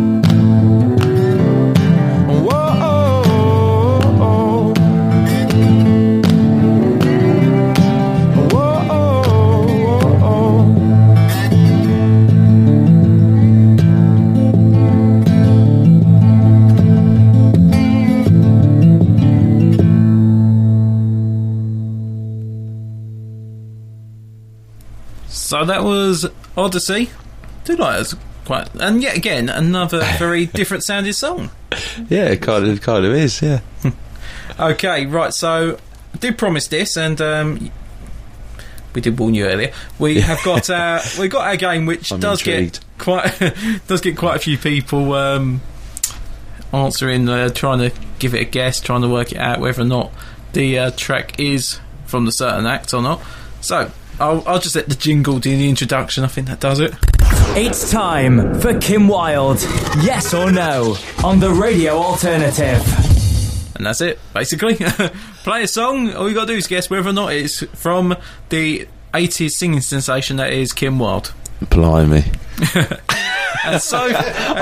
So that was Odyssey. Do like it quite, and yet again another very different sounding song. Yeah, it kind of is. Yeah. Okay, right. So I did promise this, and we did warn you earlier. We have got we got our game, which does intrigued. get quite a few people answering, trying to give it a guess, trying to work it out whether or not the track is from the certain act or not. So I'll just let the jingle do the introduction. I think that does it. It's time for Kim Wilde, Yes or No, on the Radio Alternative. And that's it, basically. Play a song, all you got to do is guess whether or not it's from the 80s singing sensation that is Kim Wilde. Blimey. And so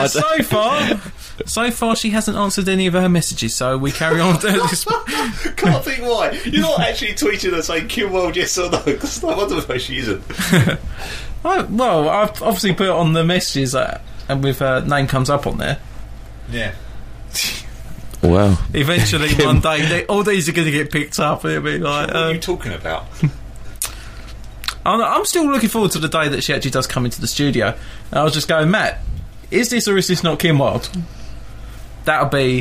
far she hasn't answered any of her messages, so we carry on doing this. Can't think why. You're not actually tweeting her saying Kim Wilde yes or no, because I wonder why she isn't. Well, I've obviously put it on the messages, and with her name comes up on there. Yeah. Well, eventually one day all these are going to get picked up and it'll be like, what are you talking about? I'm still looking forward to the day that she actually does come into the studio, and I was just going, Matt, is this or is this not Kim Wilde? That'll be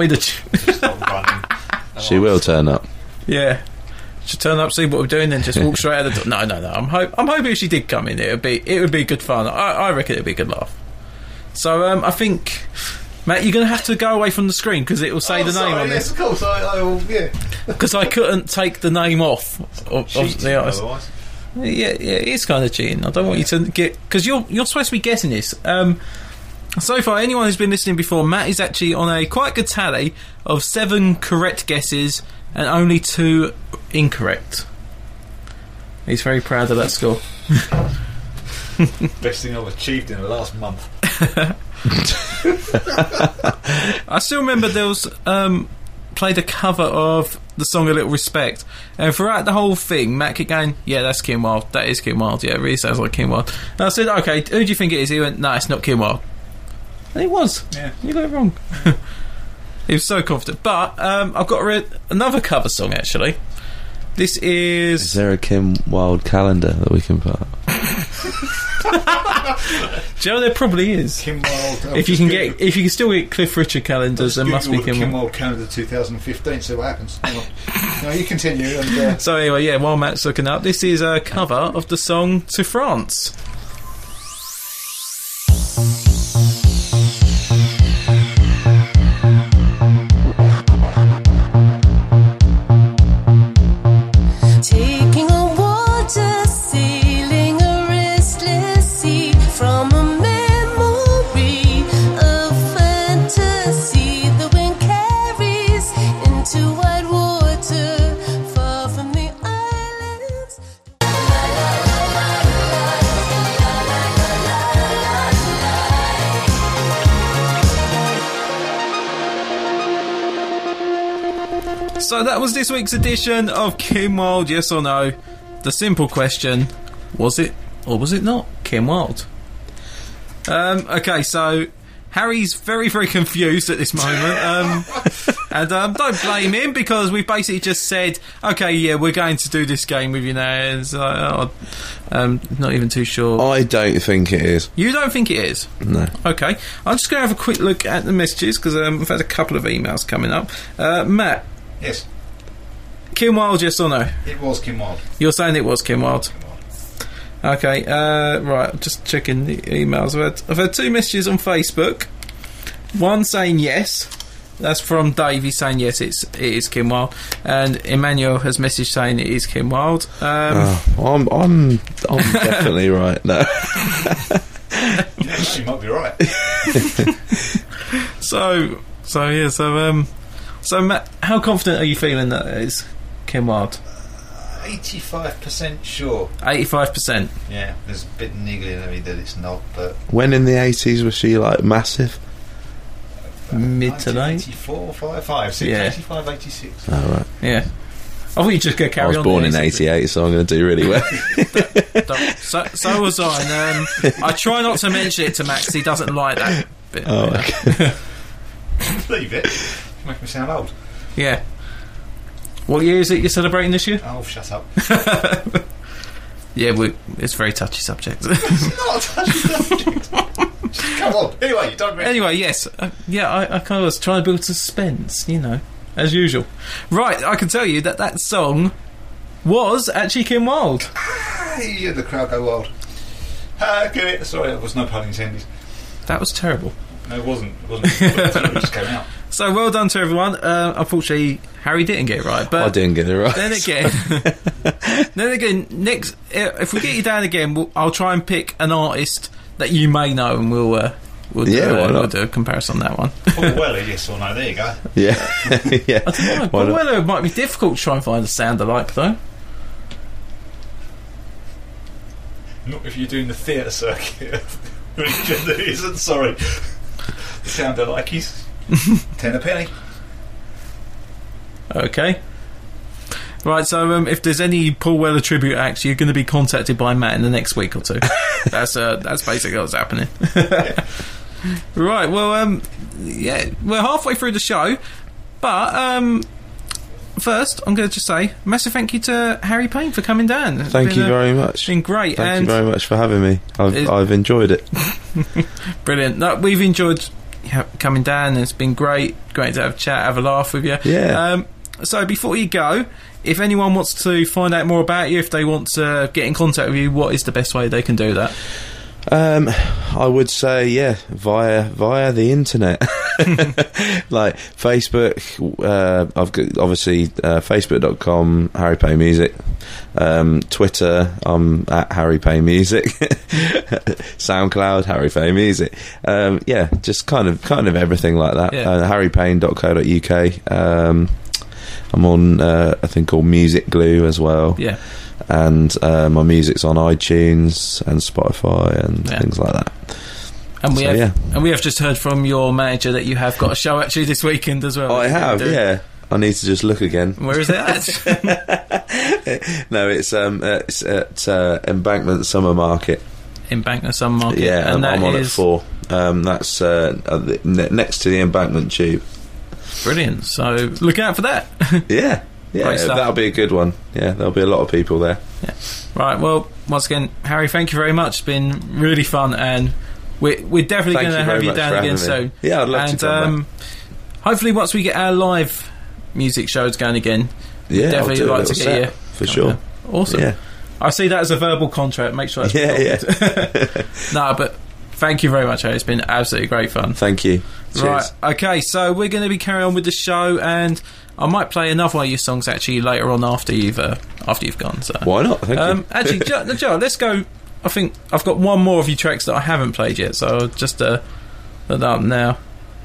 the she will turn up. Yeah, she'll turn up, see what we're doing, then just walk straight out the door. No. I'm hoping if she did come in, it would be good fun. I reckon it'd be a good laugh. So I think, Matt, you're going to have to go away from the screen because it will say the name on yes, it. Of course, I will, yeah. Because I couldn't take the name off of the artist. Otherwise. Yeah, it's kind of cheating. I don't want you to get, because you're supposed to be guessing this. So far, anyone who's been listening before, Matt is actually on a quite good tally of 7 correct guesses and only 2 incorrect. He's very proud of that score. Best thing I've achieved in the last month. I still remember there was played a cover of the song A Little Respect, and throughout the whole thing Matt kept going, yeah, that's Kim Wilde, that is Kim Wilde, yeah, it really sounds like Kim Wilde. And I said, okay, who do you think it is? He went, no, it's not Kim Wilde. And it was. Yeah. You got it wrong. He was so confident. But I've got another cover song actually. This is... Is there a Kim Wilde calendar that we can put up? Do you know there probably is? Kim Wilde. If you can still get Cliff Richard calendars, there must be Kim Wilde calendar 2015. See what happens. No, you continue. And, so anyway, yeah. While Matt's looking up, this is a cover of the song "To France." Taking a water, sailing a restless sea from a memory of fantasy. The wind carries into white water, far from the islands. So that was this week's edition of Kim Wilde, Yes or No. The simple question, was it or was it not Kim Wilde? Okay, so Harry's very, very confused at this moment. And don't blame him, because we've basically just said, okay, yeah, we're going to do this game with you now. And so, not even too sure. I don't think it is. You don't think it is? No. Okay. I'm just going to have a quick look at the messages, because we've had a couple of emails coming up. Matt. yes, Kim Wilde, yes or no? it was Kim Wilde. You're saying it was Kim Wilde? Okay, right, I'm just checking the emails. I've had 2 messages on Facebook. One saying yes. That's from Dave. He's saying yes, it is Kim Wilde. And Emmanuel has messaged saying it is Kim Wilde. I'm definitely right. No. You might be right. So Matt, how confident are you feeling that it is Kim Wilde? 85% sure. 85%. Yeah, there's a bit niggling at me that it's not, but When in the 80s was she like massive? Mid to late? 84, 5, 6, Yeah. 85, 86. Oh, right. Yeah. I thought you just going to carry I was on. born there, in 88, so I'm going to do really well. So was I. And, I try not to mention it to Max. He doesn't like that bit. Oh, okay. Leave it. Make me sound old. Yeah. What year is it you're celebrating this year? Oh, shut up. Yeah, it's a very touchy subject. It's not a touchy subject. Come on. Anyway, you don't. Anyway, yes, I kind of was trying to build suspense, as usual. Right, I can tell you that song was actually Kim Wilde. Hey, the crowd go wild. Give it. Sorry, there was no pun intended. That was terrible. No, it wasn't. It just came out. So well done to everyone. Unfortunately, Harry didn't get it right. But I didn't get it right. Then again, next if we get you down again, I'll try and pick an artist that you may know, and we'll do a comparison on that one. Paul Weller, yes or no? There you go. Yeah, yeah. I don't know. Paul Weller might be difficult to try and find a sound alike, though. Not if you're doing the theatre circuit. Religion that isn't, sorry. Sound like he's 10 a penny. Okay. Right, so if there's any Paul Weller tribute acts, you're going to be contacted by Matt in the next week or two. That's basically what's happening. Yeah. Right, well, we're halfway through the show, but first, I'm going to just say massive thank you to Harry Payne for coming down. Thank you very much. It's been great. Thank you very much for having me. I've enjoyed it. Brilliant. No, we've enjoyed coming down. It's been great to have a chat, have a laugh with you. Yeah. So before you go, if anyone wants to find out more about you, if they want to get in contact with you, what is the best way they can do that? I would say, via the internet. Like Facebook, I've got obviously facebook.com Harry Payne Music, Twitter I'm at Harry Payne Music, SoundCloud Harry Payne Music, just kind of everything like that. harrypayne.co.uk. I'm on a thing called Music Glue as well. Yeah. And my music's on iTunes and Spotify and things like that. And we have just heard from your manager that you have got a show actually this weekend as well. I have, yeah. I need to just look again. Where is it at? No, it's at Embankment Summer Market. Embankment Summer Market. Yeah, and I'm on at 4. That's next to the Embankment Tube. Brilliant. So look out for that. Yeah, that'll be a good one. Yeah, there'll be a lot of people there. Yeah. Right. Well, once again, Harry, thank you very much. It's been really fun, and we're definitely going to have you down again soon. Yeah, I'd love to come back. Hopefully, once we get our live music shows going again, we'd definitely like to get you for sure. Awesome. Yeah. I see that as a verbal contract. Make sure that's No, but thank you very much, Harry. It's been absolutely great fun. Thank you. Cheers. Right. Okay. So we're going to be carrying on with the show, and I might play another one of your songs actually later on after you've gone. So why not? Thank you. Actually, Joe, let's go. I think I've got one more of your tracks that I haven't played yet, so I'll just put that up now.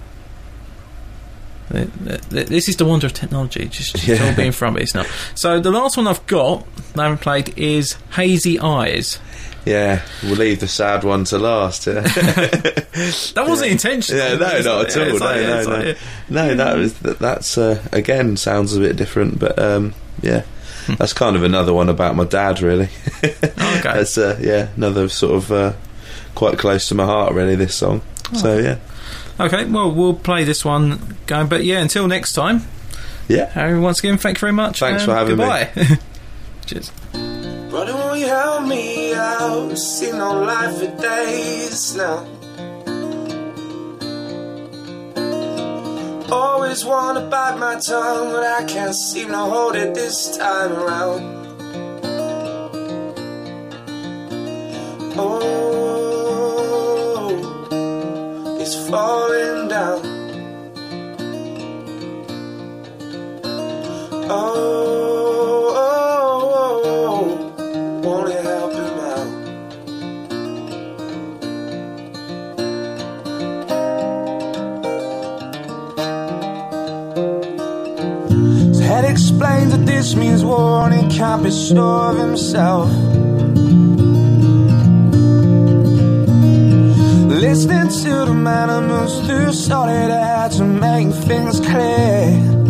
This is the wonder of technology, just all being from it now. So the last one I've got that I haven't played is Hazy Eyes. Yeah, we'll leave the sad one to last. Yeah. That wasn't intentional. Yeah, no, not at all. No, that's again sounds a bit different, but that's kind of another one about my dad, really. Okay. That's another sort of quite close to my heart, really. This song. Oh. So yeah. Okay, well, we'll play this one going, but until next time. Yeah. Harry, once again, thanks very much. Thanks for having me. Cheers. Brother, won't you help me out? See no light for days now. Always wanna bite my tongue, but I can't seem to hold it this time around. Oh, it's falling down. Won't it help him out? His head explains that this means war and he can't be sure of himself. Listening to the man who moves through solid air to make things clear.